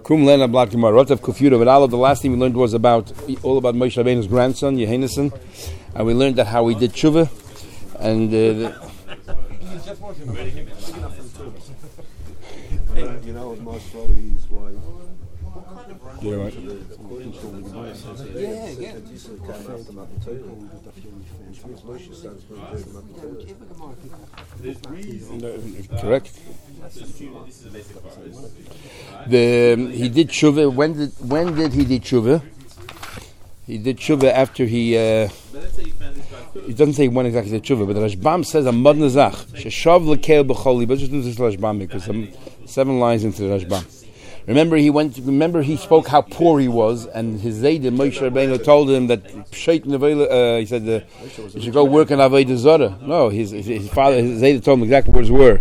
Kum Lena Blat Gemara. Rotav Kufuta. But all of the last thing we learned was all about Moshe Rabbeinu's grandson Yehonasan, and we learned that how he did tshuva, and you know what most probably is why. Yeah, right. Correct. He did tshuva. When did he do tshuva? He did tshuva after he. It doesn't say when exactly he did tshuva, but the Rashbam says a mod nazach sheshav lekel b'choli. But just do this Rashbam because 7 lines into the Rashbam. Remember, he spoke how poor he was, and his Zayda, Moshe Rabbeinu, told him that he said you should go work in Avodah Zarah. No, his father, his Zayda, told him exactly what his words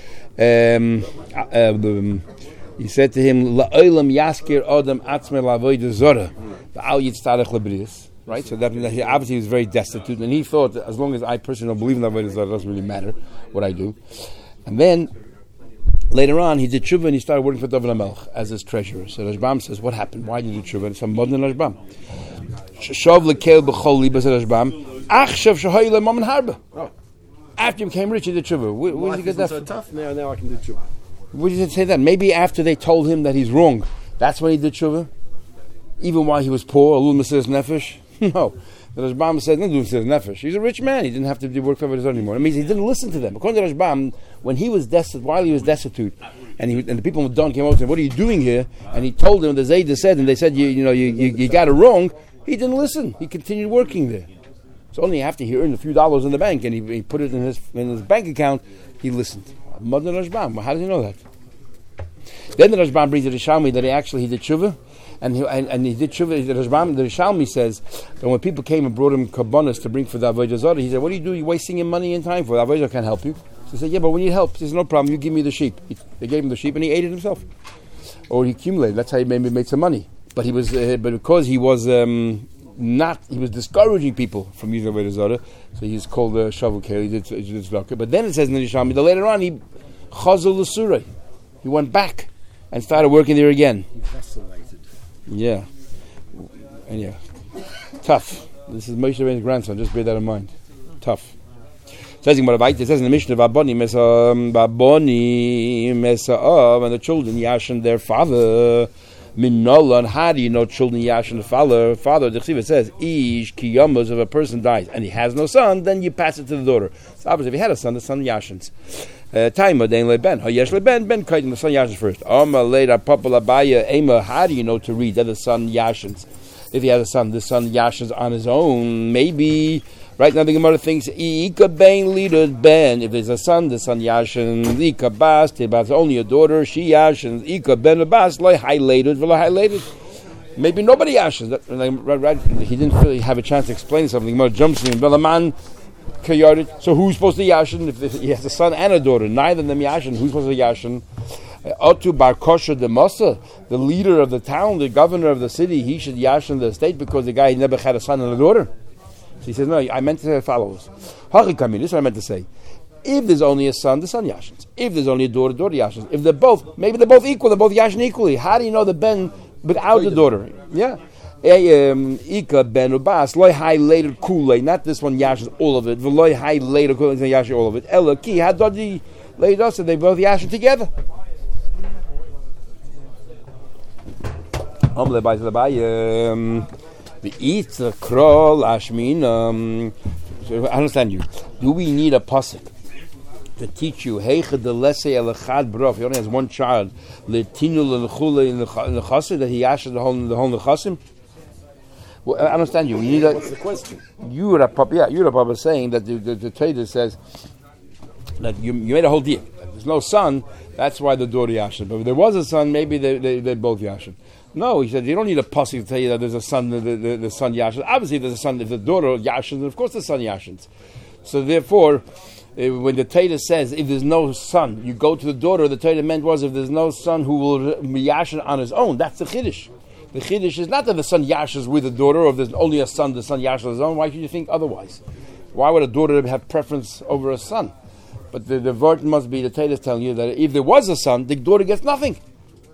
were. He said to him, La'olam yaskir adam atzmei la'avodah Zarah, v'al yitztarech lebrius. Right, so that he obviously was very destitute, and he thought that as long as I personally don't believe in Avodah Zarah, it doesn't really matter what I do. And then later on, he did tshuva and he started working for David HaMelech as his treasurer. So Rashbam says, what happened? Why did you do tshuva? It's a modern Rashbam. Shav lekel b'chol liba, said Rashbam. Achshav shahoy le'mam harba. After he became rich, he did tshuva. Where did he get that so tough, now I can do tshuva. Where did he say that? Maybe after they told him that he's wrong, that's when he did tshuva? Even while he was poor, a little Mesiras Nefesh? No. The Rashbam said, no, Mesiras Nefesh. He's a rich man. He didn't have to do work for his own anymore. It means he didn't listen to them. According to Rashbam, when he was destitute, while he was destitute, and the people of Don came over to him, what are you doing here? And he told them, the Zayda said, and they said, you got it wrong. He didn't listen. He continued working there. So only after he earned a few dollars in the bank and he put it in his bank account, he listened. Modern Rashbam. How does he know that? Then the Rashbam brings the Rishalmi that he did tshuva. And he did tshuva. The Rishalmi says that when people came and brought him kabbanas to bring for the Avodah Zarah, he said, what do you do? You're wasting your money and time for it. Avodah Zarah can't help you. So he said, yeah, but we need help. He says, no problem. You give me the sheep. They gave him the sheep and he ate it himself. Or he accumulated. That's how he made some money. But he was, but because he was he was discouraging people from using Avodah Zarah, so he's called a Shavu Kel. He did tzedakah. But then it says in the Rishalmi that later on he chazal l'surah. He went back and started working there again. He vacillated. Yeah. And yeah. Tough. This is Moshe Rabbeinu's grandson. Just bear that in mind. Tough. It says in the Mishnah, Vaboni Mesa, and the children yashin their father. Minola, and how do you know children yashin the father? The Chsiva says, Ish kiyamos, if a person dies and he has no son, then you pass it to the daughter. So obviously, if he had a son, the son yashins. Taima dein leben, hayesh leben, ben kaitin, the son yashins first. Oma later papa labaya ema. How do you know to read that the son yashins? If he has a son, the son yashins on his own. Maybe right now the Gemara thinks ika ben leader ben. If there's a son, the son yashins. Ika bas, tibas only a daughter. She yashins. Ika ben bas loy highlighted, v'lo highlighted. Maybe nobody yashins. Right. He didn't really have a chance to explain something. The Gemara jumps in. Belaman. So who's supposed to yashin if he has a son and a daughter? Neither of them yashin. Who's supposed to yashin? Otu Bar Kosher de Mosa, the leader of the town, the governor of the city, he should yashin the state because the guy never had a son and a daughter. So he says, no, I meant to say follows. This is what I meant to say. If there's only a son, the son yashins. If there's only a daughter, the daughter yashins. If they're both, maybe they're both equal, they're both yashin equally. How do you know the ben without the daughter? Yeah. Ika ben ubas loy high later kulei, not this one yashin all of it. V'loy high later kulei yashin all of it. Ella ki hadodi later, so they both yashin together. The eat krol ashmin. I understand you. Do we need a pasuk to teach you heicha de lese elachad brof? He only has one child. Letinu lechule in the chassid that he yashin the whole nechasim. Well, I understand you. What's the question? You're Papa saying that the trader says that you made a whole deal. There's no son, that's why the daughter yashin. But if there was a son, maybe they both yashin. No, he said you don't need a pasuk to tell you that there's a son, the son yashin. Obviously, there's a son. If the daughter yashins, of course the son yashins. So therefore, when the Torah says if there's no son, you go to the daughter. The Torah meant was if there's no son who will yashin on his own. That's the chiddush. The chiddush is not that the son yashas with the daughter, or if there's only a son, the son yashas his own. Why should you think otherwise? Why would a daughter have preference over a son? But the word must be, the Torah is telling you that if there was a son, the daughter gets nothing.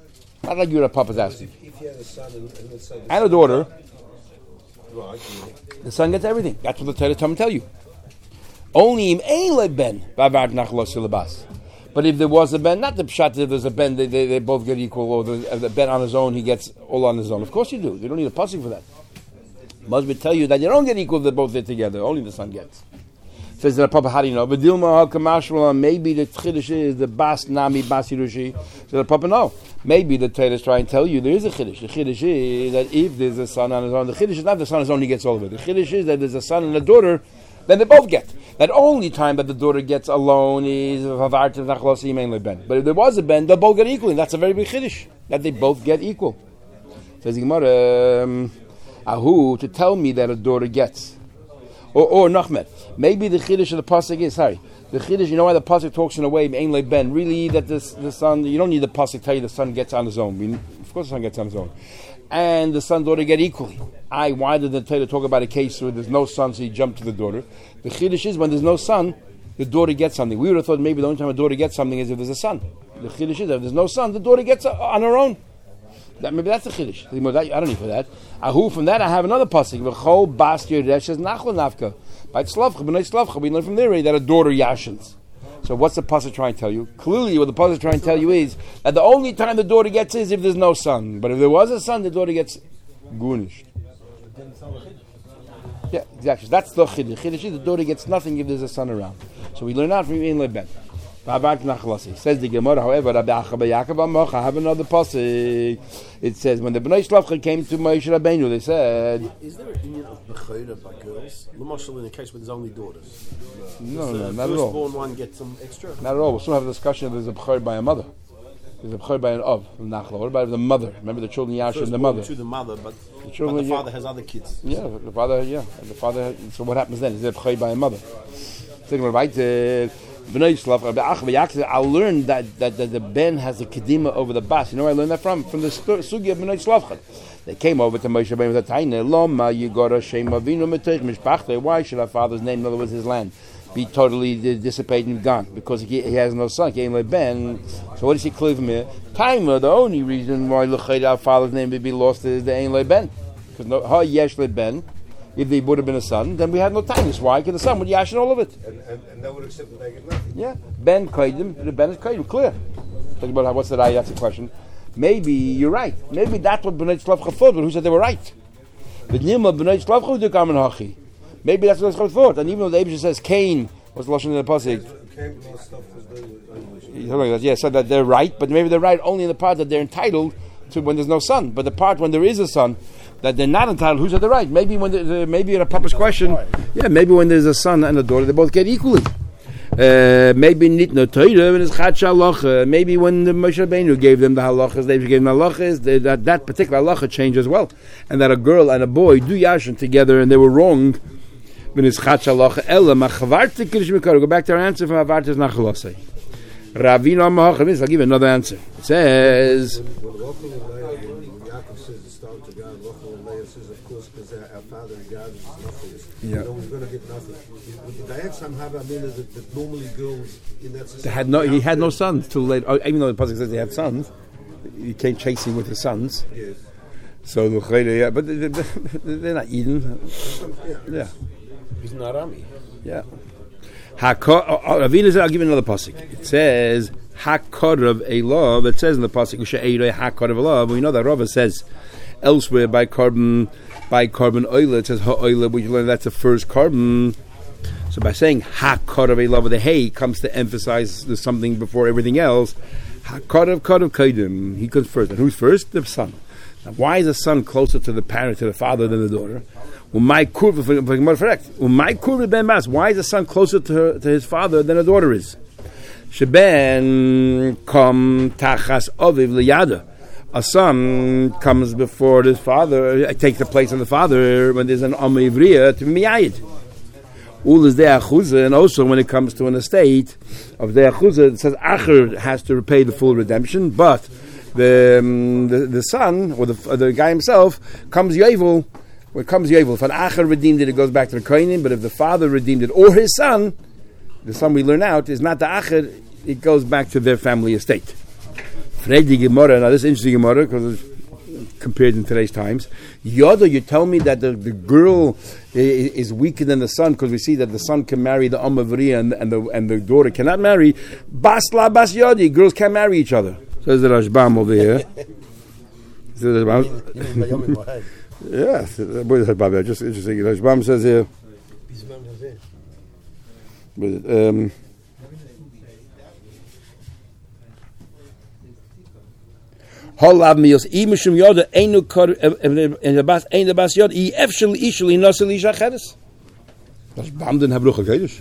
Not like your papa's asking. If you had a son and let's say And a daughter, right, the son gets everything. That's what the Torah tell you. Only im ein le ben ba'avart nachlos silabas. But if there was a ben, not the pshat, if there's a ben, they both get equal, or the ben on his own, he gets all on his own. Of course you do. You don't need a pasuk for that. Must be tell you that you don't get equal if they both get together. Only the son gets. Says the Papa, how do you know? But Dilma HaKamashwala, maybe the Chiddush is the Bas Nami Bas Yirushi. So the Papa, no. Maybe the Torah is trying to tell you there is a Chiddush. The Chiddush is that if there's a son on his own, the Chiddush is not the son on his own, he gets all of it. The Chiddush is that there's a son and a daughter, then they both get. That only time that the daughter gets alone is But if there was a Ben, they'll both get equal. And that's a very big Chiddush, that they both get equal. Says the Gemara, Ahu, to tell me that a daughter gets. Or Nachmed. Maybe the Chiddush of the Pasuk is, the Chiddush, you know why the Pasuk talks in a way, Ein Le Ben, really that the son, you don't need the Pasuk to tell you the son gets on his own. I mean, of course the son gets on his own. And the son and daughter get equally. Why did the Torah talk about a case where there's no son, so you jump to the daughter? The Chiddush is when there's no son, the daughter gets something. We would have thought maybe the only time a daughter gets something is if there's a son. The Chiddush is if there's no son, the daughter gets on her own. Maybe that's the Chiddush. I don't need for that. From that I have another pasuk. V'chol bas yereshes nachol nafka. By tzlavcha, b'nei tzlavcha. We learn from there that a daughter yashins. So what's the pasuk trying to tell you? Clearly, what the pasuk is trying to tell you is that the only time the daughter gets is if there's no son. But if there was a son, the daughter gets gunished. Yeah, exactly. That's the Chiddush. Chiddush is the daughter gets nothing if there's a son around. So we learn out from Ein Le Ben. Says the Gemara, however, I have another pasuk. It says when the Bnei Shlavcha came to Moshe Rabbeinu, they said, is there an union of Bechora by girls? L'mashal in a case where there's only daughters. No, not at all. Firstborn one gets some extra? Not at all. We'll soon have a discussion if there's a Bechor by a mother. There's a Bechor by an Av, from Nachla. What about the mother? Remember the children Yasha and the mother? To the mother, but the father has other kids. Yeah, the father, so what happens then? Is there a Bechor by a mother? I learned that the Ben has a kedima over the bas. You know where I learned that from? From the sugi of Bnei Shlavcha. They came over to Moshe Rabbeinu with a taina. Loma yigora shem avinu metech mishpachte. Why should our father's name, in other words, his land, be totally dissipated and gone? Because he has no son. He ain't Ben. So what does he clear from here? Taima. The only reason why our father's name would be lost is the ain't Ben. Because no ha yesh le Ben. If they would have been a son, then we had no time. Why? Because the son would yashin all of it. And that would accept that they get nothing. Yeah. Ben Kaidim, the Ben is Kaidim, clear. Talking about what's the right, that's the question. Maybe you're right. Maybe that's what Bnei Shlavcha thought, but who said they were right? But Nima Bnei Shlavcha the Kamen Hachi. Maybe that's what Bnei Shlavcha thought. And even though the Abishah says Cain was the Lashon in the Pasuk. Yeah, so that they're right, but maybe they're right only in the part that they're entitled to when there's no son. But the part when there is a son, that they're not entitled, who's at the right? Maybe when maybe in a Papa's question, maybe when there's a son and a daughter, they both get equally. Maybe nitno Torah and it's chatcha halacha. Maybe when the Moshe Rabbeinu gave them the halachas, they gave them halachas, that particular halacha changed as well, and that a girl and a boy do yashin together, and they were wrong. When it's chatcha halacha, ella machavarte kirish mikar. Go back to our answer from avartes nachalosei. Ravina Mahachavis. I'll give you another answer. It says. Yeah. We're going to get nothing. They had some Havamina that normally girls in that system. He had no sons till late. Even though the pasuk says they had sons, he came chasing with his sons. Yes. So but they're not Eden. Yeah. He's not Arami. Yeah. Ravina said, I'll give you another pasuk. It says Hakorav Elav. It says in the pasuk Hakorav Elav. We know that Rava says elsewhere by carbon oila, it says ha'oila, we learn that's the first carbon. So by saying ha'korav elav with the hay comes to emphasize there's something before everything else. Ha'korav kaidim. He comes first. And who's first? The son. Now why is the son closer to the parent, to the father, than the daughter? Why is the son closer to his father than the daughter is? Sheben kam tachas oviv liyada. A son comes before his father, takes the place of the father when there's an Amivriya to Miyayid. Ul is the Achuzah, and also when it comes to an estate of the Achuzah, it says Acher has to repay the full redemption, but the son, or the guy himself, comes Yovel. When it comes Yovel, if an Acher redeemed it, it goes back to the Kohanim, but if the father redeemed it, or his son, the son we learn out, is not the Acher, it goes back to their family estate. Fredi Gemara. Now this is interesting Gemara because it's compared in today's times. Yoda, you tell me that the girl is weaker than the son because we see that the son can marry the Amavriya and the daughter cannot marry. Bas la bas Yodi. Girls can't marry each other. Says the Rashbam over here. Yeah, just interesting. Rashbam says here. Holav mios imishum yoda einu kor in the bas yod I efshel ishli nasel isha cheres. Rashbam didn't have ruach hakodesh.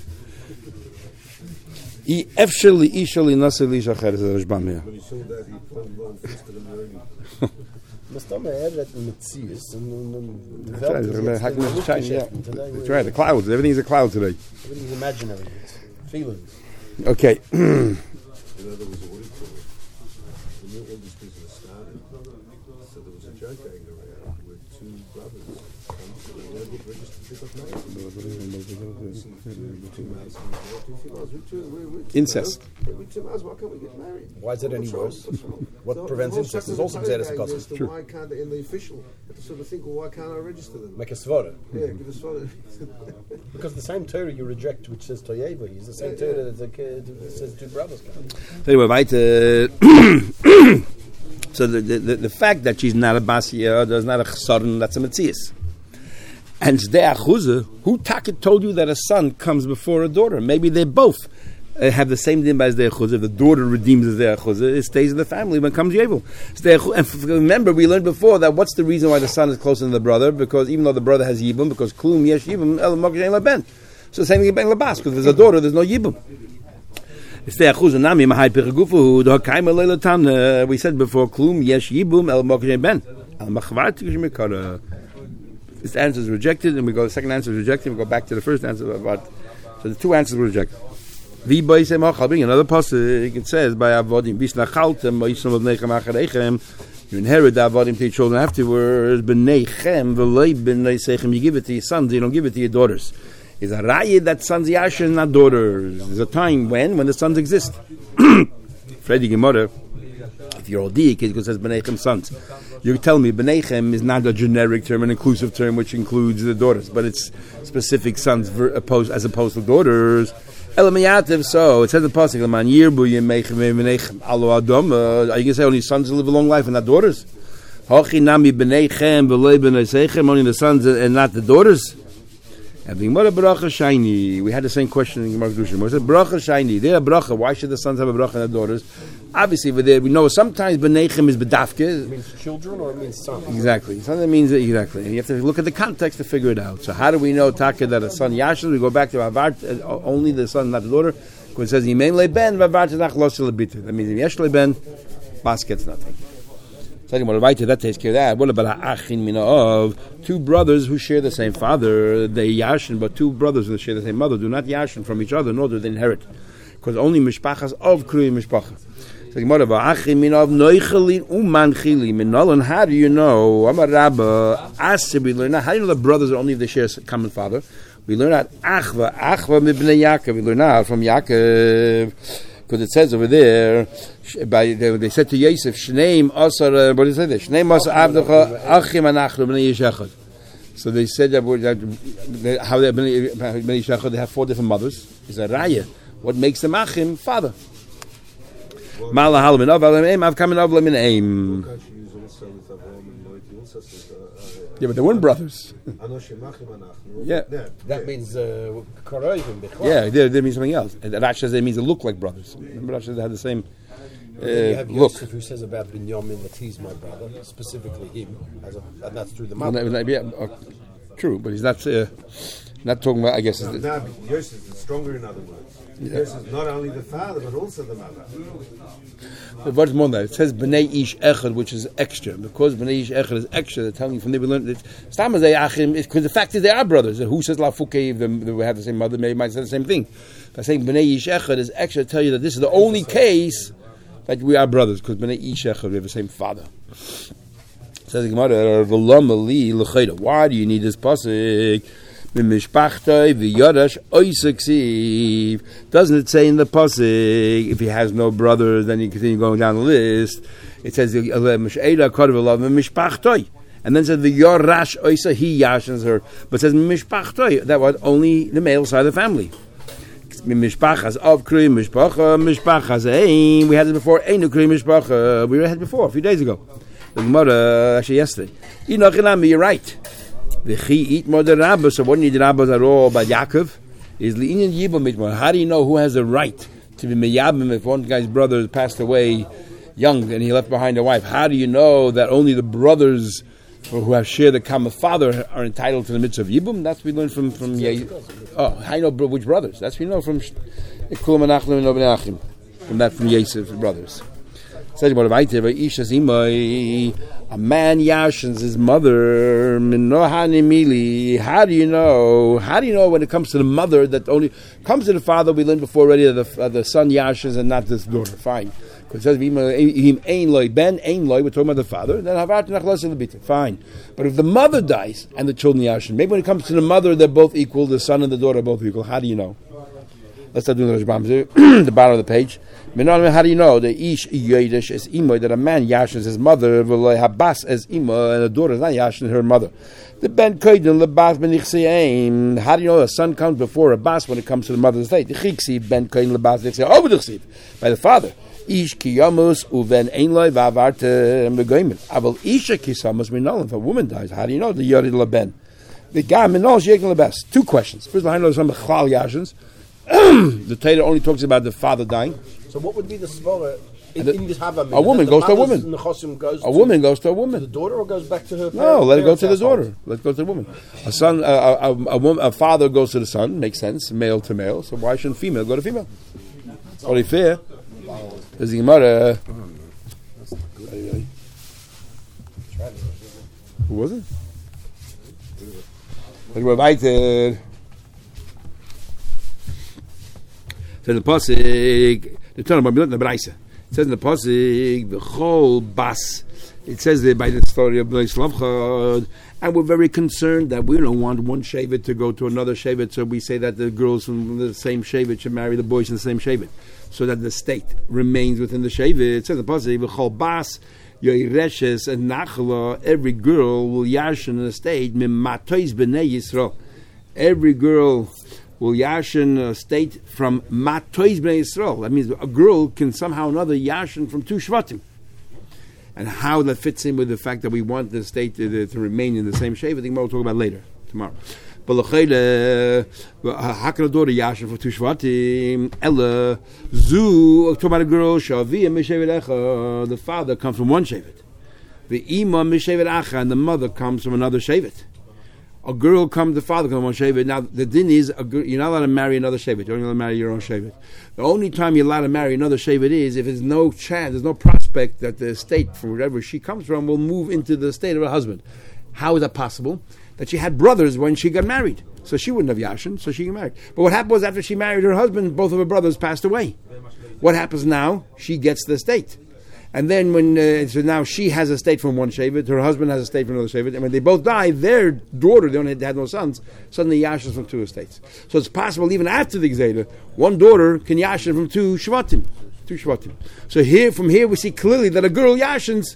I efshel ishli nasel isha cheres. Rashbam here. That's right, the clouds. Everything's a cloud today. Everything's imaginary. It's feelings. Okay. So there was a joke going around with two brothers. They were registered because Incest. We're two males, why can't we get married? Why is it any worse? What prevents incest? There's also Xeris Apostle. True. Why can't they, in the official, have to sort of think, well, why can't I register them? Make a svara. Yeah, give a svara. Because the same Torah you reject, which says Toyeva, is the same Torah that says two brothers can't. Anyway, weiter. So the fact that she's not a Basia, there's not a Chsaron, that's a Metzias. And Zdei Achuza, who Taka told you that a son comes before a daughter? Maybe they both have the same din as Zdei Achuza. The daughter redeems as Zdei Achuza. It stays in the family when it comes Yevel. And remember, we learned before that what's the reason why the son is closer than the brother? Because even though the brother has Yibum, because Klum Yesh Yibum, El Mokhein LaBen. So the same thing in Ben Labas, because if there's a daughter, there's no Yibum. We said before, Klum Yesh Yibum El Mokhein Ben. El Machvat Yishmikara. This answer is rejected, and we go. The second answer is rejected. We go back to the first answer about. So the two answers were rejected. I'll bring another pasuk. It says by avodim visnachaltem ma'isam of nechem acharechem. You inherit the avodim to your children afterwards. B'nechem v'lei b'nei sechem. You give it to your sons. You don't give it to your daughters. Is a raya that sons yashin, not daughters. There's a time when the sons exist. Fredi Gemara. If you're Odi, it says B'neichem sons. You tell me B'neichem is not a generic term, an inclusive term which includes the daughters, but it's specific sons as opposed to daughters. Elamiyativ, so it says the pasuk, "Man yirbu yemeichem B'neichem alo adam." Are you gonna say only sons live a long life and not daughters? Hachi nami B'neichem v'lei b'nei seichem, only the sons and not the daughters. And the Gemara bracha shiny. We had the same question in Gemara Kedushin. We said bracha shiny. They're a bracha. Why should the sons have a bracha and the daughters? Obviously, over there we know sometimes b'neichem is bedafke. It means children or it means sons. Exactly. Something means exactly. And you have to look at the context to figure it out. So how do we know taka that a son yashel? We go back to avart, only the son, not the daughter. Because it says yimein leben vavart zach los lebiter. That means if yesh leben, bas gets nothing. That takes care of that. What about ha'achin mina of two brothers who share the same father? They yashin, but two brothers who share the same mother do not yashin from each other, nor do they inherit, because only mishpachas of krui mishpacha. So what about ha'achin mina of noicheli umanchili minalan? How do you know? Amar Rabba asib. We learn how do you know the brothers are only if they share a common father? We learn that achva mibnei Yaakov. We learn that from Yaakov. Because it says over there, they said to Yosef, "Shneim asar." What did they say there? "Shneim asar avdecha achim anachnu bnei yishachad." So they said that how they bnei yishachad, they have four different mothers. Is a raya. What makes them achim? Father. Mala halmin av aim av kamin av lemin aim. Yeah, but they weren't brothers. Yeah, that means yeah, that means something else. And Rashi says it means they look like brothers. Remember, Rashi says they had the same you have look. Yosef who says about Binyamin that he's my brother, specifically him, and that's through the mother. True, but he's not talking about. I guess. No, Yosef is stronger. In other words, Yosef is not only the father but also the mother. But what's more than that? It says Bnei Ish Echad, which is extra. Because Bnei Ish Echad is extra, they're telling you from there we learned that Stamazay Achim, because the fact is they are brothers. Who says Lafuke if they have the same mother, maybe might say the same thing. By saying Bnei Ish Echad is extra, to tell you that this is the only case that we are brothers, because Bnei Ish Echad, we have the same father. Says the Gemara, why do you need this pasuk? Mimishpachtoi v'yodash oisaksiv. Doesn't it say in the pasuk if he has no brothers, then you continue going down the list? It says Mish'eda Kodavalav Mimishpachtoi. And then says the Yorash Oisa, he yashens her. But it says Mimishpachtoi. That was only the male side of the family. Mishpachas of Kri Mishpacha Mishpachas Ein. We had it before. Ein Kri Mishpacha. We had it before a few days ago. The Gemara actually yesterday. You're right. The Chi eat more the Rabbah. So what need the Rabbahs at all? But Yaakov is Li'inyan Yibam Mitmar. How do you know who has a right to be Meyabim if one guy's brother passed away young and he left behind a wife? How do you know that only the brothers who have shared the common father are entitled to the mitzvah of Yibum? That's what we learned from how do you know which brothers? That's what we know from Kulam Anachim and Obin Achim. From Yosef's brothers. Says what about a man yashens his mother. How do you know? How do you know when it comes to the mother that only comes to the father? We learned before already that the son yashens and not this daughter. Fine. Because it says ben ein loy. We're talking about the father. Then fine. But if the mother dies and the children yashen, maybe when it comes to the mother, they're both equal. The son and the daughter are both equal. How do you know? Let's start doing the the bottom of the page. How do you know the ish yodesh is imo that a man yashens his mother, v'loy habas as imo, and a daughter is not yashens her mother? The ben koydin lebas benichseim. How do you know a son comes before a bas when it comes to the mother's estate? The chiksi ben koydin lebas benichseim over the chsiv by the father. Ish kiyamus uven ein loy v'avarte megoyim. Aval isha kisamus minol. If a woman dies, how do you know the yored leben? The guy minol sheikol lebas. Two questions. First, I know some chal yashens. The Torah only talks about the father dying. So what would be the svara in this Havamim? A woman goes to a woman. A woman goes to a woman. To the daughter or goes back to her? No, let it go to the daughter. Let's go to the woman. A son, a father goes to the son. Makes sense, male to male. So why shouldn't female go to female? It's only fair. There's the Gemara. Who was it? So the pasuk, the Torah, the Braisa. It says in the pasuk, the whole bas. It says there by the story of Bnei Slavchad, and we're very concerned that we don't want one shevet to go to another shevet, so we say that the girls from the same shevet should marry the boys in the same shevet, so that the state remains within the shevet. It says in the pasuk, the whole bas. Yoireshes and Nachla, every girl will yashin in the state, mimatois b'nei Yisrael. Every girl will yashin a state from matois b'nei Yisrael. That means a girl can somehow or another yashin from two shvatim. And how that fits in with the fact that we want the state to remain in the same shape, I think we'll talk about later, tomorrow. But how can a daughter yashin for two shvatim? Ella zu talk about a girl shavia mishevet echa. The father comes from one shevet. The ima mishevet acha, and the mother comes from another shevet. A girl comes, the father comes from one shevet. Now the din is you're not allowed to marry another shevet. You're only allowed to marry your own shevet. The only time you're allowed to marry another shevet is if there's no chance, there's no prospect that the state from wherever she comes from will move into the state of her husband. How is that possible? That she had brothers when she got married. So she wouldn't have yashin, so she got married. But what happened was after she married her husband, both of her brothers passed away. What happens now? She gets the estate. And then so now she has a estate from one shevet, her husband has a estate from another shevet, and when they both die, their daughter, they only had no sons, suddenly yashin from two estates. So it's possible even after the Gzeda, one daughter can yashin from two shvatim. So from here we see clearly that a girl yashins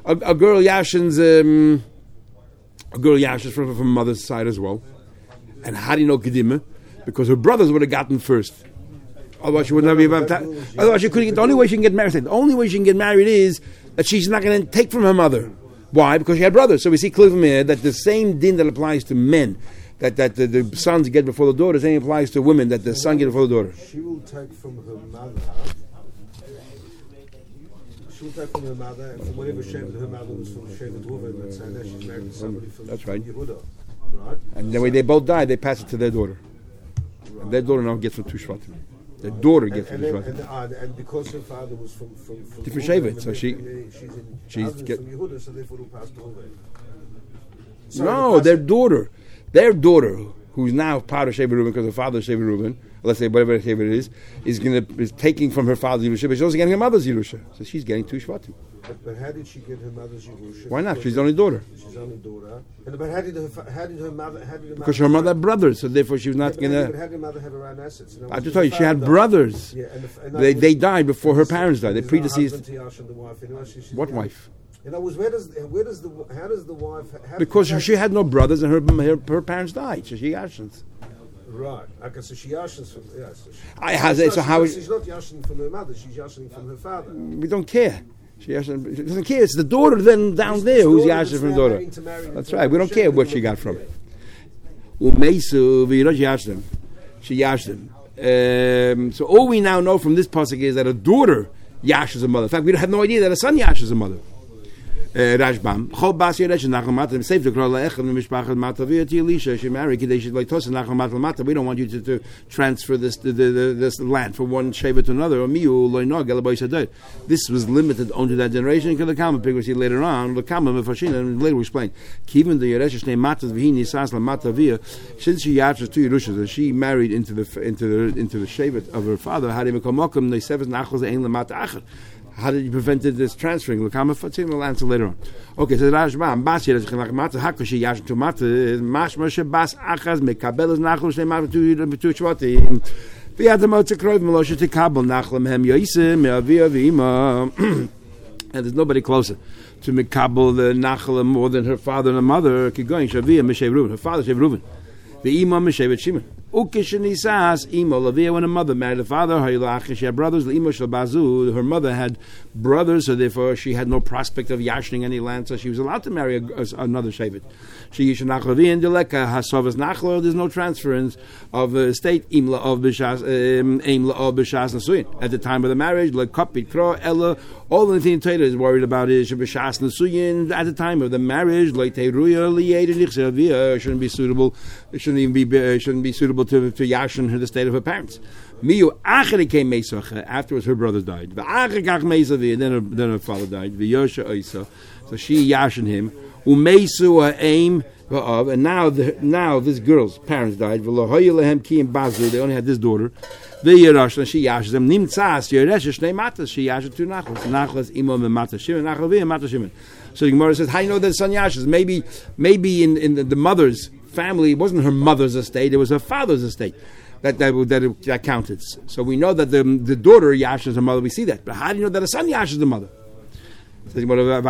from mother's side as well. And how do you know Kedima? Because her brothers would have gotten first. Otherwise she wouldn't have been baptized. Otherwise she couldn't get. The only way she can get married. The only way she can get married is that she's not going to take from her mother. Why? Because she had brothers. So we see clearly from here that the same din that applies to men, that the sons get before the daughter, the same applies to women, that the son get before the daughter. She will take from her mother. She will take from her mother, and from whatever shevet her mother was from shevet Reuven, let's say that she's married to somebody from Yehuda, right? And then when they both die, they pass it to their daughter. Right. And their daughter now gets from two shvatim. Their daughter gets from two shvatim. And because her father was from different shevet, so she's from Yehuda, so therefore will pass to Reuven. No, their daughter, who's now part of Shevet Reuben because her father is Shevet Reuben, let's say whatever Shevet is taking from her father's Yerusha, but she's also getting her mother's Yerusha. So she's getting two shvatim. But how did she get her mother's Yerusha? Why not? She's the only daughter. She's only daughter. And but how did her mother? Because her mother had brothers, so therefore she was not going to. But how did her mother have her own assets? I just told you, she had brothers. Yeah, they died before her parents died. They predeceased. What wife? In other words, how does the wife? Because she had no brothers and her parents died, so she yashins. Right. Okay, so she yashins from she's not yashing from her mother. She's yashing from her father. We don't care. She doesn't care. It's the daughter then down there who's yashing from the daughter. That's right. We don't care where she got from. She yashed him. So all we now know from this pasuk is that a daughter yashes a mother. In fact, we have no idea that a son yashes a mother. Rashbam. Chol bas yeresh nachal mata. Safe to call le'echem mishpachat mata via to Elisha. She married. They should like toss nachal mata mata. We don't want you to transfer this land from one sheva to another. This was limited only that generation. Because we see later on, and later we explain. Even the yeresh name mata v'hi nisas la mata via. Since she yashes two Yerushas, she married into the sheva of her father. How do you become mokum? They seven nachals ein la mata acher. How did you prevent this transferring? We'll answer later on. Okay, so Rashbam, Bas Yerech Mata, Hakoshi Yash to Mata, Mash Moshe Bas Achaz, Mekabel Nachul Shemata to Shwati. We had the Motza Kroiv Melosha to Kabel Nachlam Hem Yoisim, Meavia Vima. And there's nobody closer to Mekabel the Nachlam more than her father and her mother. Keep going, Shavia Meshev Reuven, her father Shev Reuven. The Imam Meshevet Shimon. Ukishanisas Imo Lavia when her mother married her father, she had brothers, Imo Shalbazu, her mother had brothers, so therefore she had no prospect of yashning any land, so she was allowed to marry another Shevet. She Yishanachlavia and Deleka Hasovas Nachlo, there's no transference of estate Imla of Bishas Imla of Bishas Nasuin. At the time of the marriage, like Kapit Kro, Ella, all the thing Taylor is worried about is Bishas Nasuin at the time of the marriage, like Teruya Liated Nichsavia shouldn't be suitable, it shouldn't even be suitable to Yashin her the state of her parents. Miyu Achari came Mesacha afterwards her brothers died. Then her father died. So she Yashin him. Umesu aim and now this girl's parents died. They only had this daughter. She yashes them. Nimtzas Yeresh Shnei Matas. She yashes two nachlas. Nachlas Imam and Mata Shimon. Nachla Via Mata Shimon. So the Gemara says, how you know that son yashes? Maybe in the mother's family, it wasn't her mother's estate, it was her father's estate that counted. So we know that the daughter yashes her mother, we see that. But how do you know that a son yashes the mother? So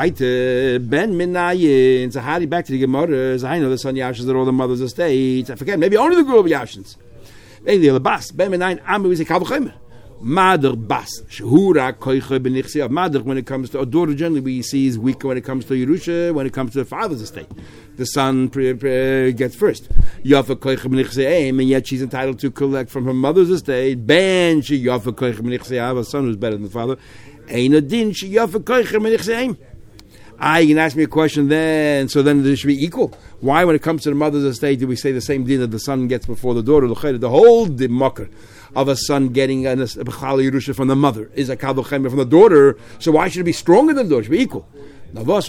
Ben Minayin, so how do you back to the Gemara? I know the son yashes at all the mother's estates. I forget, maybe only the girl yashes. Maybe the Bas, Ben Minayin, Amu is a Kavachimer. Mother Bas, Shehura Koicha Benichsi of Mother, when it comes to a daughter, generally we see is weaker when it comes to Yerusha, when it comes to the father's estate. The son gets first. Yafa Koicha Benichsi Aim, and yet she's entitled to collect from her mother's estate. Ben she Yafa Koicha Benichsi Av, a son who's better than the father. Ein Adin she Yafa Koicha Benichsi Aim. You can ask me a question then, so then there should be equal. Why, when it comes to the mother's estate, do we say the same din that the son gets before the daughter? The whole demakar of a son getting a Bechal Yerusha from the mother is a Kabel Chemer from the daughter, so why should it be stronger than the daughter? It should be equal. Since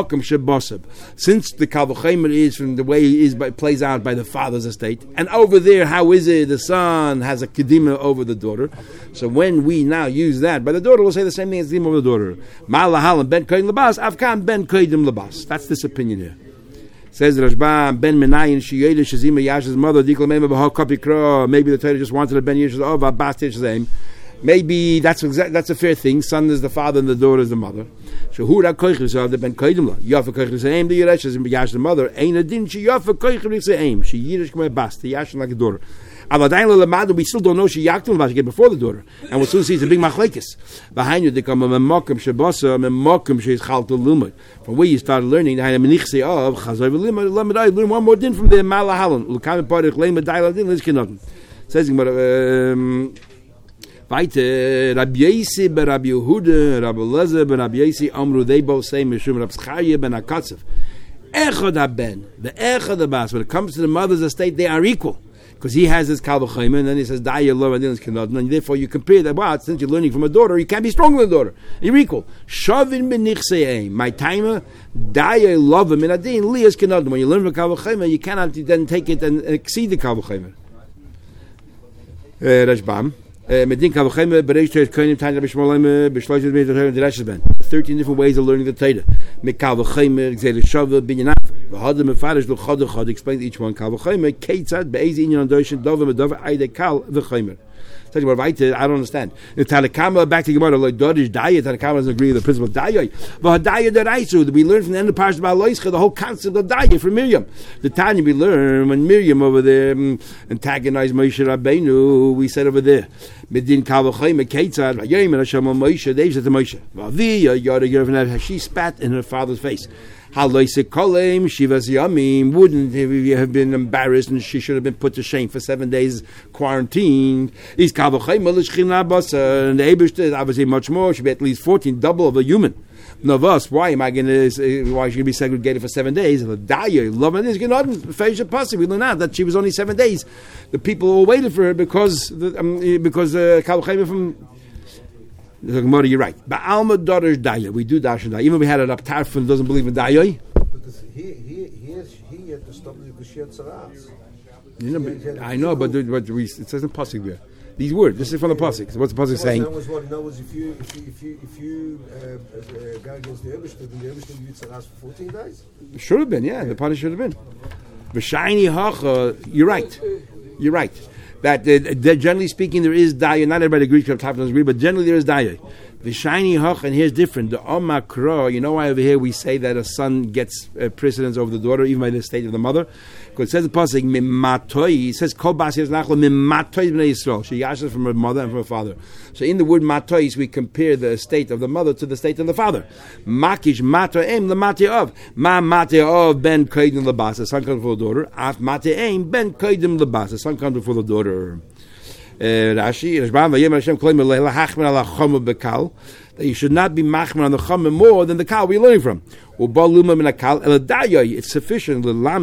the Kabel Chemer is from the way it plays out by the father's estate, and over there, how is it the son has a Kedima over the daughter? So when we now use that by the daughter, we'll say the same thing as the Kedima over the daughter. Ma'alahalam ben Kodim Labas, Avkan ben Kodim Labas. That's this opinion here. Says Rashbam ben Menayin Shiyeda Shazima Yash's mother Diklamema Bahakapikra. Maybe the Torah just wanted a ben Yash's of Abbas name. Maybe that's a fair thing. Son is the father and the daughter is the mother. Shahura Koichus of the ben Koidimla. Yafa Koichus aim the Yeresh is Yash the mother. Ain't a din she Yafa Koichus aim. She Yiddish Kme Bas the Yash like a daughter. We still don't know she yaktum about to get before the daughter, and we'll soon see it's a big machlekes. Behind you they come a memokim shebasa, memokim she's chalto lumad. From where you started learning, I learn one more din from the malahalan. L'kamet parich leimad dailadin l'ishkenotin. Says weiter, Rabbi Yisi ben Rabbi Yehuda, Rabbi Elazar ben Rabbi Yisi Amru. They both say Mishum Rabbi Zcharia ben Akatzev. Echad haben, the echad habas. When it comes to the mother's estate, they are equal. Because he has his Kal V'Chayim, and then he says, Daya Lo Adin's Kenod, and therefore you compare that, well, since you're learning from a daughter, you can't be stronger than a daughter. You're equal. Shavin B'Nichse'eim, my timer, Daya Lo Min Adin, Lias Kenod. When you learn from Kal V'Chayim, you cannot then take it and exceed the Kal V'Chayim. Rashbam, 13 different ways of learning the Torah. Explain each one. I don't understand. The Tanakama back to Gemara like Dodish Daya. Tanakama doesn't agree with the principle of Daya. But Daya Deraisu, we learn from the end of Parashat Ba'aloischa the whole concept of Daya from Miriam. The Tanya we learn when Miriam over there antagonized Moshe Rabbeinu. We said over there, Medin Kavachayim Keitzad Vayim Hashem Moshe. They said to Moshe, Vavia Yada Yervin. She spat in her father's face. Wouldn't have been embarrassed and she should have been put to shame for 7 days quarantined. And the Eibishter is obviously much more. Should be at least 14, double of a human. Navas, why am I going to be segregated for 7 days? The Daya, love is going to we learn out that she was only 7 days. The people all waited for her because Kavachayim from the Gemara, you're right. But Alma daughter's Daya. We do Dash and Daya. Even we had an Aptarfin who doesn't believe in Daya. Because he had to stop because she had Saras. I know, but it says in Pasuk there. These words. This is from the Pasuk. So what's the Pasuk saying? That was what. That was if you go against the Eibishter, then the Eibishter give you Saras for 14 days. Should have been, yeah. The punish should have been. V'shayni hacha. You're right. That generally speaking, there is Daya. Not everybody agrees, because doesn't agree, but generally there is Daya. The shiny hach, and here's different. The omakra, you know why over here we say that a son gets precedence over the daughter, even by the state of the mother? Because it says the pasuk mimatoi. It says kol bas nachlo mimatoi bnei Yisrael. She yashes from her mother and from her father. So in the word matois, we compare the state of the mother to the state of the father. Makish matoim lemati of ma mati of ben koidim lebas. The son comes before the daughter. Af matiim ben koidim lebas. The son comes before the daughter. Rashi, that you should not be machmer on the chama more than the kal we're learning from. It's sufficient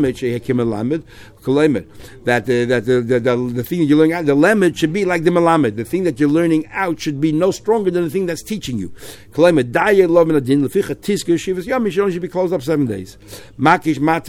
that the thing you're learning out, the lamed should be like the melamed. The thing that you're learning out should be no stronger than the thing that's teaching you. Should only be closed up 7 days. Once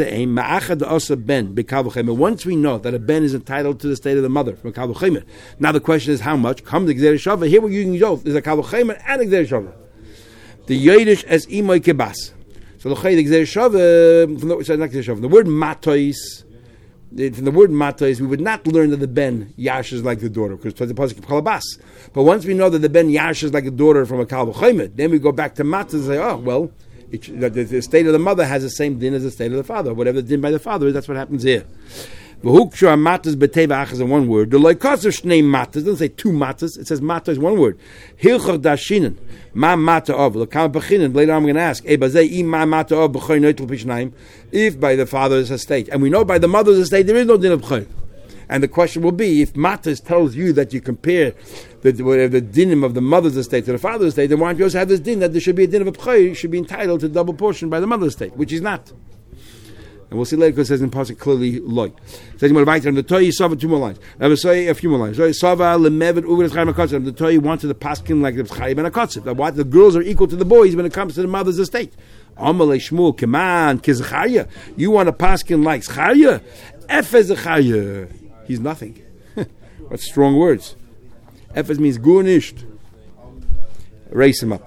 we know that a ben is entitled to the state of the mother from a kal. Now the question is how much? Come the Gzera Shava. Here we're using both. There's a kal v'chemer and a Gzera Shava. The Yiddish as imoy kebas. So the Gzera Shava from the word matois. From the word matois, we would not learn that the ben yashes like the daughter, because it's the pasuk of kalabas. But once we know that the ben yashes like a daughter from a kal v'chemer, then we go back to matos and say, oh well, the state of the mother has the same din as the state of the father. Whatever the din by the father is, that's what happens here. V'hukshu matas b'teva achas in one word. The loikaser shnei matas doesn't say two matas. It says matas is one word. Hilchach dashinen ma mata of l'kam b'chinen. Later I'm going to ask ebazei im ma mata of b'choy noitel pishnaim. If by the father's estate, and we know by the mother's estate there is no din of b'choy. And the question will be, if matas tells you that you compare the dinim of the mother's estate to the father's estate, then why don't you also have this din that there should be a din of a b'choy, should be entitled to double portion by the mother's estate, which is not. And we'll see later because it says in pasuk clearly loy. It says in the Torah Sava 2 more lines. I will say a few more lines. Sava lemevet uveres chayim akotzev. The Torah wanted the paskin like the chayim and akotzev. That what the girls are equal to the boys when it comes to the mother's estate. Amalei Shmuel, come on, kizachariah. You want a paskin like Zachariah? Efez Zachariah. He's nothing. What strong words. Efez means gunisht. Raise him up.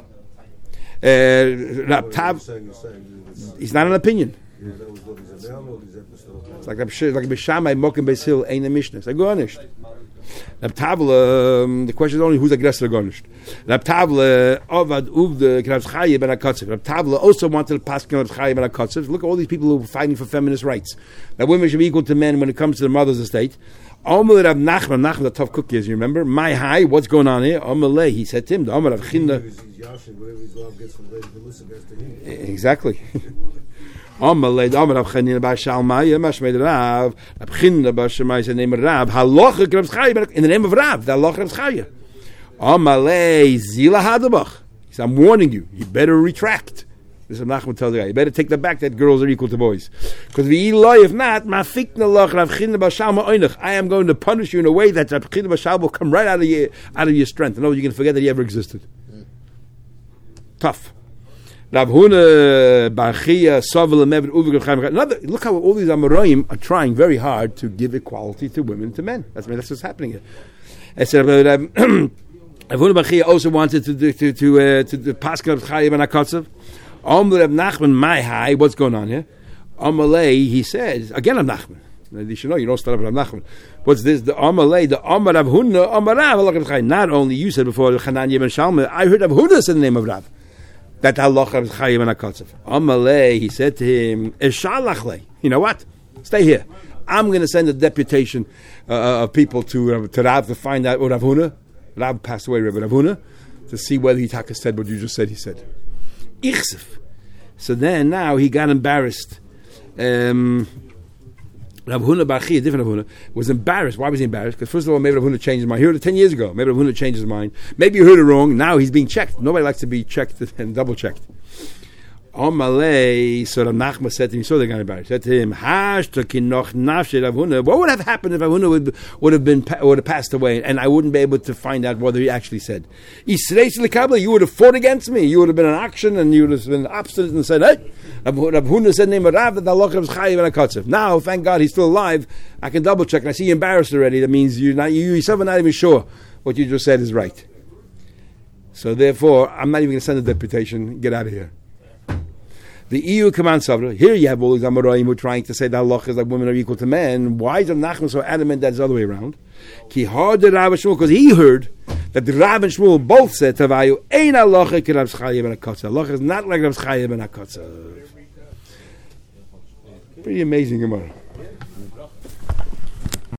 He's not an opinion. It's like Bishamai Mokim Beis Hill ain't a Mishnah. It's like garnished. The question is only who's aggressor garnished. Rab Tavla Ovad Uvde Rav Chaye ben Akotzev. Rab Tavla also wanted to pass Rav Chaye ben Akotzev. Look at all these people who are fighting for feminist rights. That women should be equal to men when it comes to the mother's estate. Omer Rav Nachman, the tough cookie, as you remember. My high, what's going on here? Omer he said to him, Omer Rav Chinda. Exactly. In the name of Rav, the halacha Rav Chaya. He said, I'm warning you, you better retract. This is Nachman tells the guy, you better take that back that girls are equal to boys. Because if not, I am going to punish you in a way that Rav Chinda Bashal will come right out of your strength. And you're going to forget that he ever existed. Tough. Rav Huna, Barchia, Sovel, Mevet, Uvig, Chaim. Look how all these Amoraim are trying very hard to give equality to women and to men. That's what's happening here. I said, Rav Huna bar Chia also wanted to Pascha of Chayiv and Akotzev. Rav Nachman, my high, what's going on here? Amalei, he says, again Rav Nachman. You should know, you don't start with Rav Nachman. What's this? The Amalei, the Amar Rav Huna, Amar Rav, not only you said before, Chananya ben Shalma, I heard Rav Huna said the name of Rav. That halacha of Chayiv and Akotzev. Amalei, he said to him, Eshalachle, you know what? Stay here. I'm going to send a deputation of people to Rav to find out what Rav Huna, Rav passed away, Rav Huna, to see whether he said what you just said he said. Ichsef. So then now he got embarrassed. Rav Huna bar Chia, different Rav Huna, was embarrassed. Why was he embarrassed? Because first of all, maybe Rav Huna changed his mind. He heard it 10 years ago. Maybe Rav Huna changed his mind. Maybe you heard it wrong. Now he's being checked. Nobody likes to be checked and double checked. Amalei, so Rav Nachman said to him, so they got embarrassed. Said to him, what would have happened if Rav Huna would have passed away and I wouldn't be able to find out what he actually said? You would have fought against me. You would have been in action and you would have been obstinate and said, hey, Rav Huna said the name of Rav, that the halacha is Chayiv and Akotzev. Now, thank God he's still alive. I can double check and I see you embarrassed already. That means you yourself are not even sure what you just said is right. So therefore, I'm not even going to send a deputation. Get out of here. The EU command Savra. Here you have all these Amoraim who are trying to say that halacha is like women are equal to men. Why is Rav Nachman so adamant that it's the other way around? Because he heard that the Rav and Shmuel both said Tavayu ein halacha ki Rav Chayiv and Akotzev. Halacha is not like Rav Chayiv and Akotzev. Pretty amazing Gemara.